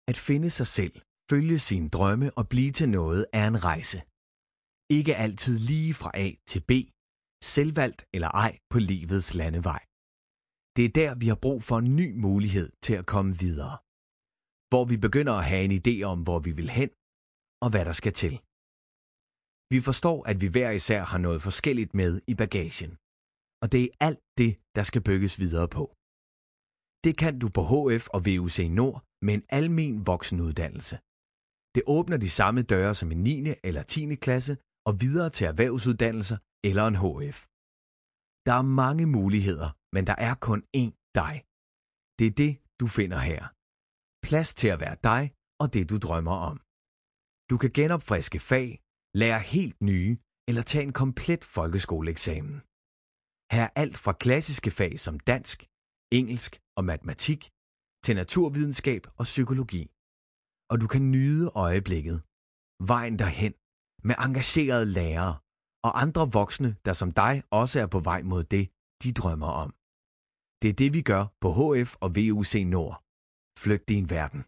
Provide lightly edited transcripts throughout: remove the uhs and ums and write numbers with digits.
At finde sig selv, følge sine drømme og blive til noget er en rejse. Ikke altid lige fra A til B, selvvalgt eller ej på livets landevej. Det er der, vi har brug for en ny mulighed til at komme videre. Hvor vi begynder at have en idé om, hvor vi vil hen og hvad der skal til. Vi forstår, at vi hver især har noget forskelligt med i bagagen. Og det er alt det, der skal bygges videre på. Det kan du på HF og VUC Nord med en almen voksenuddannelse. Det åbner de samme døre som en 9. eller 10. klasse og videre til erhvervsuddannelser eller en HF. Der er mange muligheder, men der er kun én dig. Det er det, du finder her. Plads til at være dig og det, du drømmer om. Du kan genopfriske fag, lære helt nye eller tage en komplet folkeskoleeksamen. Her er alt fra klassiske fag som dansk, engelsk og matematik til naturvidenskab og psykologi. Og du kan nyde øjeblikket, vejen derhen, med engagerede lærere og andre voksne, der som dig også er på vej mod det, de drømmer om. Det er det, vi gør på HF og VUC Nord. Flyt din verden.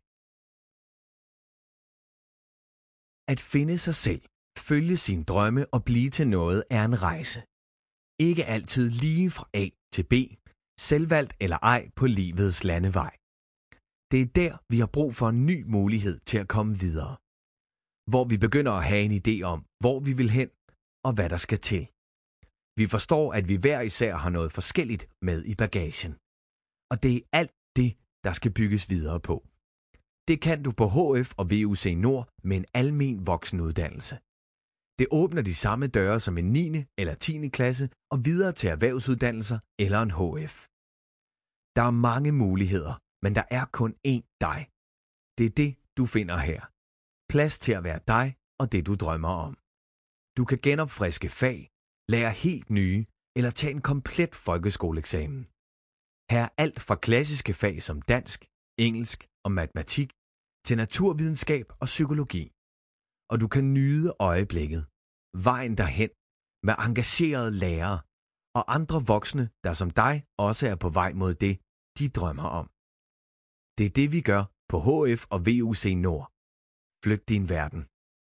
At finde sig selv, følge sine drømme og blive til noget er en rejse. Ikke altid lige fra A til B, selvvalgt eller ej på livets landevej. Det er der, vi har brug for en ny mulighed til at komme videre. Hvor vi begynder at have en idé om, hvor vi vil hen og hvad der skal til. Vi forstår, at vi hver især har noget forskelligt med i bagagen. Og det er alt det, der skal bygges videre på. Det kan du på HF og VUC Nord med en almen voksenuddannelse. Det åbner de samme døre som en 9. eller 10. klasse og videre til erhvervsuddannelser eller en HF. Der er mange muligheder, men der er kun én dig. Det er det, du finder her. Plads til at være dig og det, du drømmer om. Du kan genopfriske fag, lære helt nye eller tage en komplet folkeskoleeksamen. Her er alt fra klassiske fag som dansk, engelsk og matematik til naturvidenskab og psykologi. Og du kan nyde øjeblikket, vejen derhen, med engagerede lærere og andre voksne, der som dig også er på vej mod det, de drømmer om. Det er det, vi gør på HF og VUC Nord. Flyt din verden.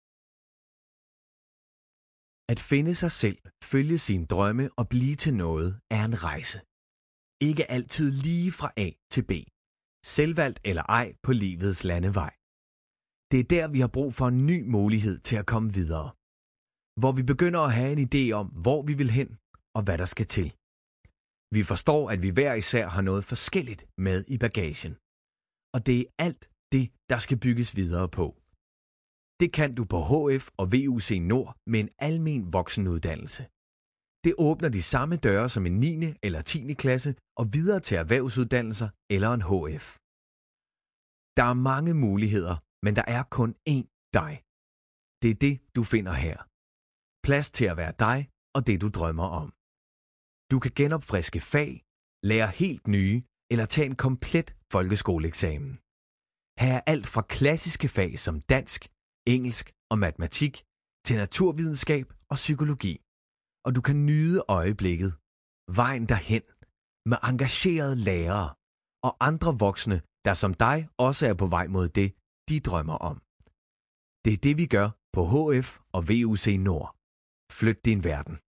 At finde sig selv, følge sine drømme og blive til noget er en rejse. Ikke altid lige fra A til B, selvvalgt eller ej på livets landevej. Det er der, vi har brug for en ny mulighed til at komme videre. Hvor vi begynder at have en idé om, hvor vi vil hen og hvad der skal til. Vi forstår, at vi hver især har noget forskelligt med i bagagen. Og det er alt det, der skal bygges videre på. Det kan du på HF og VUC Nord med en almen voksenuddannelse. Det åbner de samme døre som en 9. eller 10. klasse og videre til erhvervsuddannelser eller en HF. Der er mange muligheder, men der er kun én dig. Det er det, du finder her. Plads til at være dig og det, du drømmer om. Du kan genopfriske fag, lære helt nye eller tage en komplet folkeskoleeksamen. Her er alt fra klassiske fag som dansk, engelsk og matematik til naturvidenskab og psykologi. Og du kan nyde øjeblikket, vejen derhen, med engagerede lærere og andre voksne, der som dig også er på vej mod det, de drømmer om. Det er det, vi gør på HF og VUC Nord. Flyt din verden.